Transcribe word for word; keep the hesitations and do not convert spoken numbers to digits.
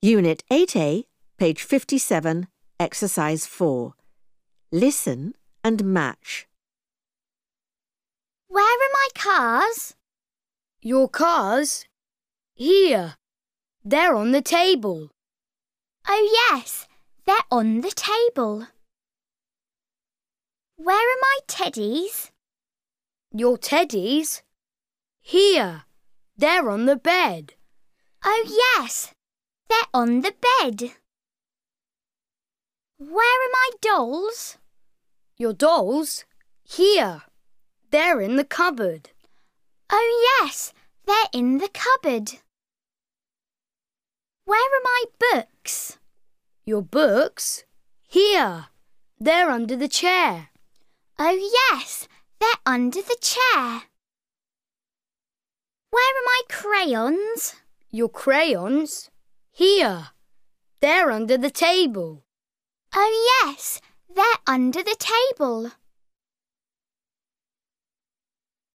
Unit eight A, page fifty-seven, Exercise four. Listen and match. Where are my cars? Your cars? Here. They're on the table. Oh yes, they're on the table. Where are my teddies? Your teddies? Here. They're on the bed. Oh yes, they're on the bed. Where are my dolls? Your dolls? Here. They're in the cupboard. Oh yes, they're in the cupboard. Where are my books? Your books? Here. They're under the chair. Oh yes, they're under the chair. Where are my crayons? Your crayons? Here. They're under the table. Oh yes, they're under the table.